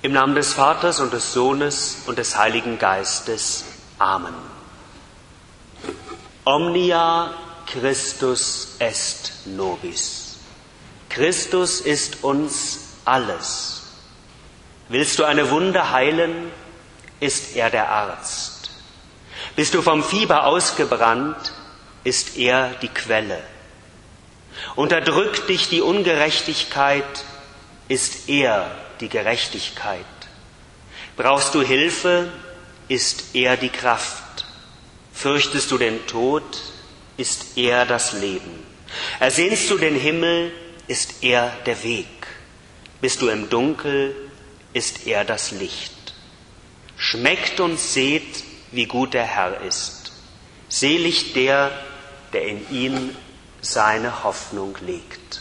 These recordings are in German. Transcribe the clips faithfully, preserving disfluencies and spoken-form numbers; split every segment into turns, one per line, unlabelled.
Im Namen des Vaters und des Sohnes und des Heiligen Geistes. Amen. Omnia Christus est nobis. Christus ist uns alles. Willst du eine Wunde heilen, ist er der Arzt. Bist du vom Fieber ausgebrannt, ist er die Quelle. Unterdrückt dich die Ungerechtigkeit, ist er die Gerechtigkeit. Brauchst du Hilfe, ist er die Kraft. Fürchtest du den Tod, ist er das Leben. Ersehnst du den Himmel, ist er der Weg. Bist du im Dunkel, ist er das Licht. Schmeckt und seht, wie gut der Herr ist. Selig der, der in ihn seine Hoffnung legt.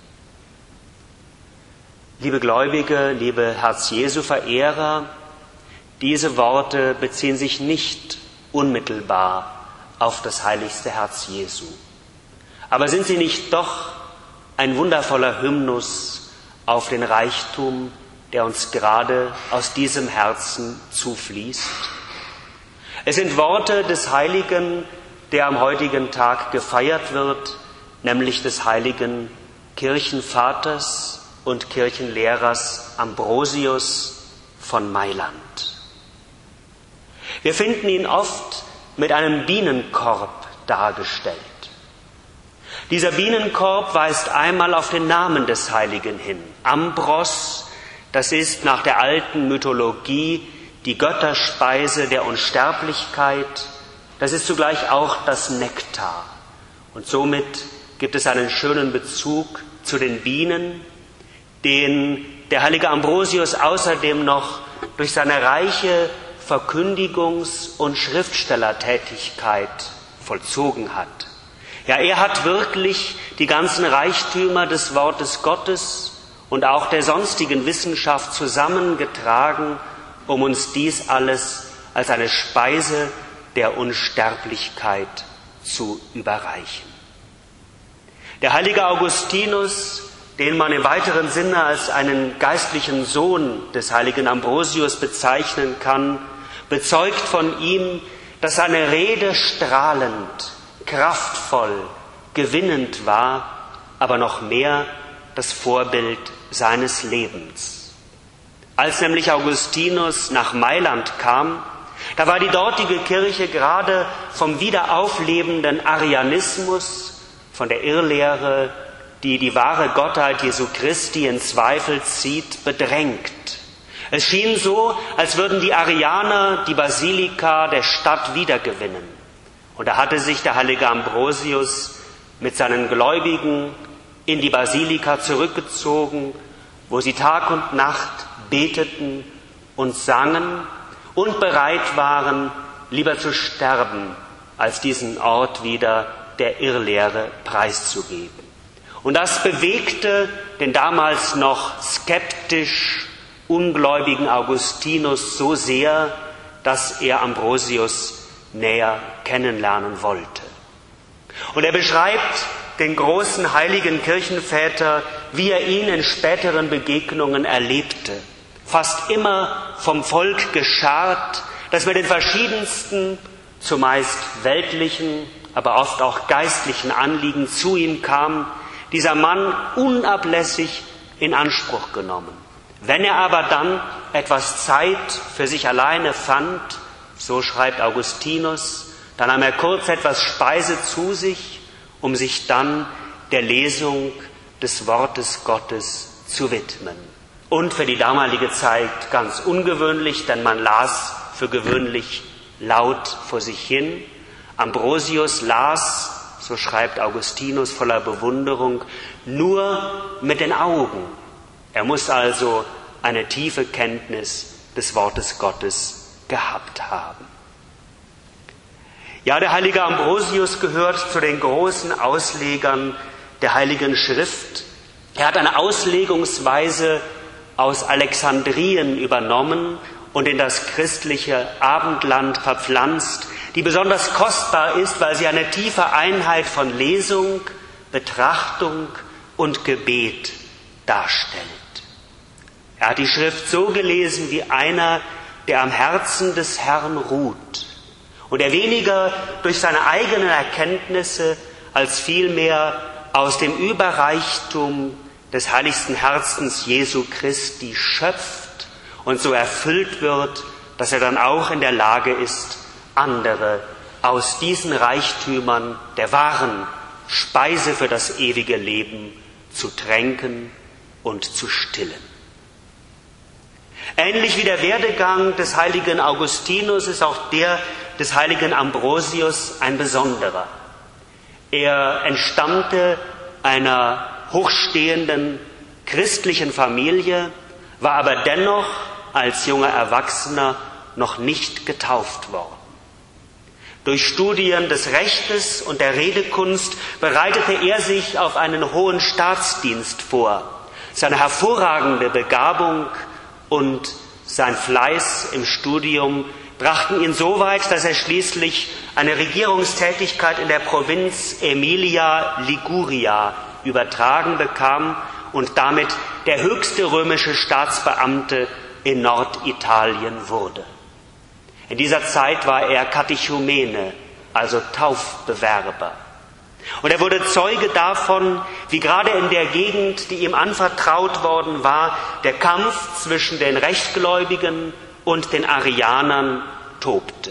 Liebe Gläubige, liebe Herz-Jesu-Verehrer, diese Worte beziehen sich nicht unmittelbar auf das heiligste Herz Jesu. Aber sind sie nicht doch ein wundervoller Hymnus auf den Reichtum, der uns gerade aus diesem Herzen zufließt? Es sind Worte des Heiligen, der am heutigen Tag gefeiert wird, nämlich des heiligen Kirchenvaters und Kirchenlehrers Ambrosius von Mailand. Wir finden ihn oft mit einem Bienenkorb dargestellt. Dieser Bienenkorb weist einmal auf den Namen des Heiligen hin. Ambros, das ist nach der alten Mythologie die Götterspeise der Unsterblichkeit. Das ist zugleich auch das Nektar. Und somit gibt es einen schönen Bezug zu den Bienen, den der heilige Ambrosius außerdem noch durch seine reiche Verkündigungs- und Schriftstellertätigkeit vollzogen hat. Ja, er hat wirklich die ganzen Reichtümer des Wortes Gottes und auch der sonstigen Wissenschaft zusammengetragen, um uns dies alles als eine Speise der Unsterblichkeit zu überreichen. Der heilige Augustinus, den man im weiteren Sinne als einen geistlichen Sohn des heiligen Ambrosius bezeichnen kann, bezeugt von ihm, dass seine Rede strahlend, kraftvoll, gewinnend war, aber noch mehr das Vorbild seines Lebens. Als nämlich Augustinus nach Mailand kam, da war die dortige Kirche gerade vom wiederauflebenden Arianismus, von der Irrlehre, die die wahre Gottheit Jesu Christi in Zweifel zieht, bedrängt. Es schien so, als würden die Arianer die Basilika der Stadt wiedergewinnen. Und da hatte sich der heilige Ambrosius mit seinen Gläubigen in die Basilika zurückgezogen, wo sie Tag und Nacht beteten und sangen und bereit waren, lieber zu sterben, als diesen Ort wieder der Irrlehre preiszugeben. Und das bewegte den damals noch skeptisch ungläubigen Augustinus so sehr, dass er Ambrosius näher kennenlernen wollte. Und er beschreibt den großen heiligen Kirchenväter, wie er ihn in späteren Begegnungen erlebte. Fast immer vom Volk geschart, das mit den verschiedensten, zumeist weltlichen, aber oft auch geistlichen Anliegen zu ihm kam, dieser Mann unablässig in Anspruch genommen. Wenn er aber dann etwas Zeit für sich alleine fand, so schreibt Augustinus, dann nahm er kurz etwas Speise zu sich, um sich dann der Lesung des Wortes Gottes zu widmen. Und für die damalige Zeit ganz ungewöhnlich, denn man las für gewöhnlich laut vor sich hin. Ambrosius las, so schreibt Augustinus voller Bewunderung, nur mit den Augen. Er muss also eine tiefe Kenntnis des Wortes Gottes gehabt haben. Ja, der heilige Ambrosius gehört zu den großen Auslegern der Heiligen Schrift. Er hat eine Auslegungsweise aus Alexandrien übernommen und in das christliche Abendland verpflanzt, die besonders kostbar ist, weil sie eine tiefe Einheit von Lesung, Betrachtung und Gebet darstellt. Er hat die Schrift so gelesen wie einer, der am Herzen des Herrn ruht und der weniger durch seine eigenen Erkenntnisse als vielmehr aus dem Überreichtum des heiligsten Herzens Jesu Christi schöpft und so erfüllt wird, dass er dann auch in der Lage ist, andere aus diesen Reichtümern der wahren Speise für das ewige Leben zu tränken und zu stillen. Ähnlich wie der Werdegang des heiligen Augustinus ist auch der des heiligen Ambrosius ein besonderer. Er entstammte einer hochstehenden christlichen Familie, war aber dennoch als junger Erwachsener noch nicht getauft worden. Durch Studien des Rechtes und der Redekunst bereitete er sich auf einen hohen Staatsdienst vor. Seine hervorragende Begabung und sein Fleiß im Studium brachten ihn so weit, dass er schließlich eine Regierungstätigkeit in der Provinz Aemilia Liguria übertragen bekam und damit der höchste römische Staatsbeamte in Norditalien wurde. In dieser Zeit war er Katechumene, also Taufbewerber. Und er wurde Zeuge davon, wie gerade in der Gegend, die ihm anvertraut worden war, der Kampf zwischen den Rechtgläubigen und den Arianern tobte.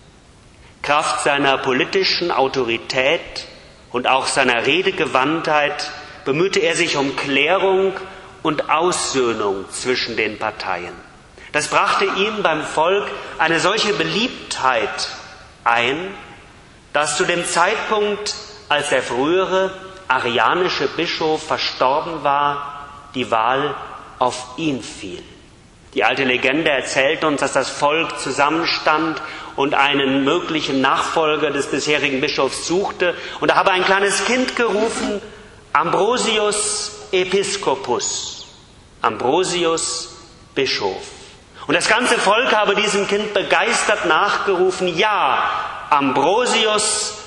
Kraft seiner politischen Autorität und auch seiner Redegewandtheit bemühte er sich um Klärung und Aussöhnung zwischen den Parteien. Das brachte ihm beim Volk eine solche Beliebtheit ein, dass zu dem Zeitpunkt, als der frühere arianische Bischof verstorben war, die Wahl auf ihn fiel. Die alte Legende erzählt uns, dass das Volk zusammenstand und einen möglichen Nachfolger des bisherigen Bischofs suchte. Und da habe ein kleines Kind gerufen, Ambrosius Episcopus, Ambrosius Bischof. Und das ganze Volk habe diesem Kind begeistert nachgerufen, ja, Ambrosius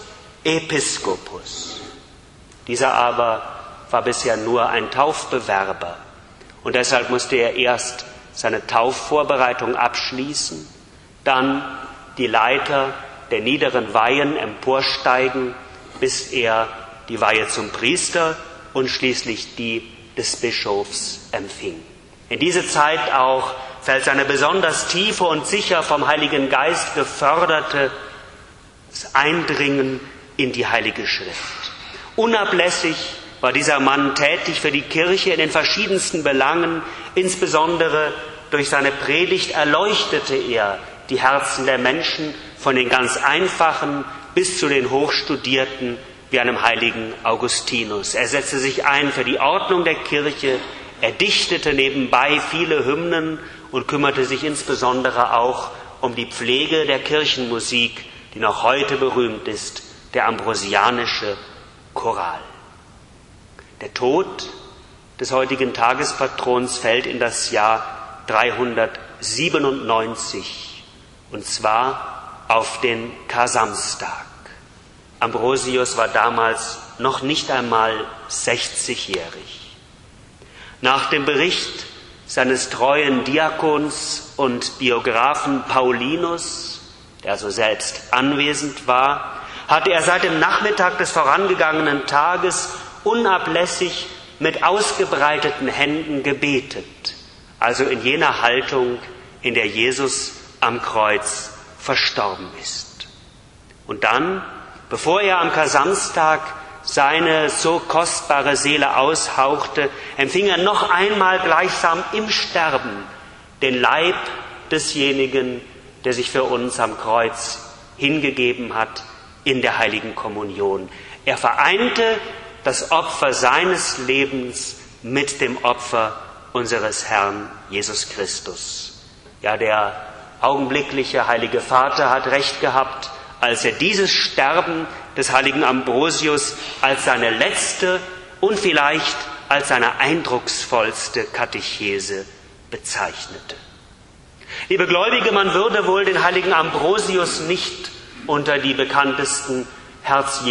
Episcopus. Dieser aber war bisher nur ein Taufbewerber und deshalb musste er erst seine Taufvorbereitung abschließen, dann die Leiter der niederen Weihen emporsteigen, bis er die Weihe zum Priester und schließlich die des Bischofs empfing. In diese Zeit auch fällt seine besonders tiefe und sicher vom Heiligen Geist geförderte Eindringen in die Heilige Schrift. Unablässig war dieser Mann tätig für die Kirche in den verschiedensten Belangen, insbesondere durch seine Predigt erleuchtete er die Herzen der Menschen von den ganz einfachen bis zu den Hochstudierten wie einem heiligen Augustinus. Er setzte sich ein für die Ordnung der Kirche, er dichtete nebenbei viele Hymnen und kümmerte sich insbesondere auch um die Pflege der Kirchenmusik, die noch heute berühmt ist, der ambrosianische Choral. Der Tod des heutigen Tagespatrons fällt in das Jahr dreihundertsiebenundneunzig, und zwar auf den Kar-Samstag. Ambrosius war damals noch nicht einmal sechzigjährig. Nach dem Bericht seines treuen Diakons und Biografen Paulinus, der also selbst anwesend war, hatte er seit dem Nachmittag des vorangegangenen Tages unablässig mit ausgebreiteten Händen gebetet, also in jener Haltung, in der Jesus am Kreuz verstorben ist. Und dann, bevor er am Kar-Samstag seine so kostbare Seele aushauchte, empfing er noch einmal gleichsam im Sterben den Leib desjenigen, der sich für uns am Kreuz hingegeben hat in der heiligen Kommunion. Er vereinte das Opfer seines Lebens mit dem Opfer unseres Herrn Jesus Christus. Ja, der augenblickliche Heilige Vater hat recht gehabt, als er dieses Sterben des heiligen Ambrosius als seine letzte und vielleicht als seine eindrucksvollste Katechese bezeichnete. Liebe Gläubige, man würde wohl den heiligen Ambrosius nicht unter die bekanntesten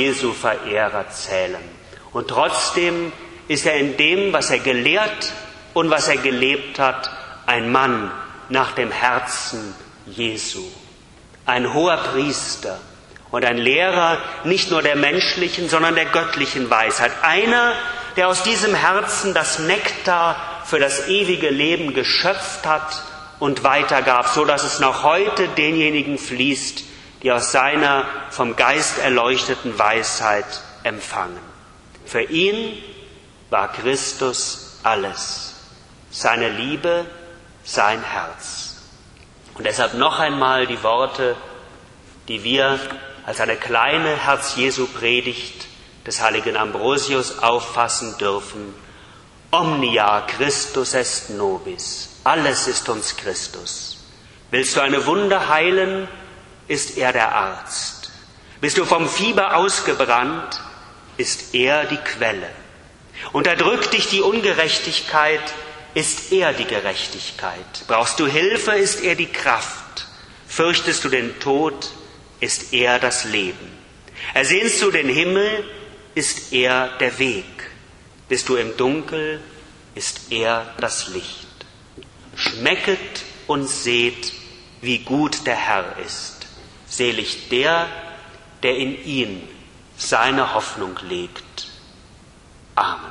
Herz-Jesu-Verehrer zählen. Und trotzdem ist er in dem, was er gelehrt und was er gelebt hat, ein Mann nach dem Herzen Jesu. Ein hoher Priester und ein Lehrer nicht nur der menschlichen, sondern der göttlichen Weisheit. Einer, der aus diesem Herzen das Nektar für das ewige Leben geschöpft hat und weitergab, so dass es noch heute denjenigen fließt, die aus seiner vom Geist erleuchteten Weisheit empfangen. Für ihn war Christus alles, seine Liebe, sein Herz. Und deshalb noch einmal die Worte, die wir als eine kleine Herz-Jesu-Predigt des heiligen Ambrosius auffassen dürfen. Omnia Christus est nobis. Alles ist uns Christus. Willst du eine Wunde heilen, ist er der Arzt. Bist du vom Fieber ausgebrannt, ist er die Quelle. Unterdrückt dich die Ungerechtigkeit, ist er die Gerechtigkeit. Brauchst du Hilfe, ist er die Kraft. Fürchtest du den Tod, ist er das Leben. Ersehnst du den Himmel, ist er der Weg. Bist du im Dunkel, ist er das Licht. Schmecket und seht, wie gut der Herr ist. Selig der, der in ihn seine Hoffnung legt. Amen.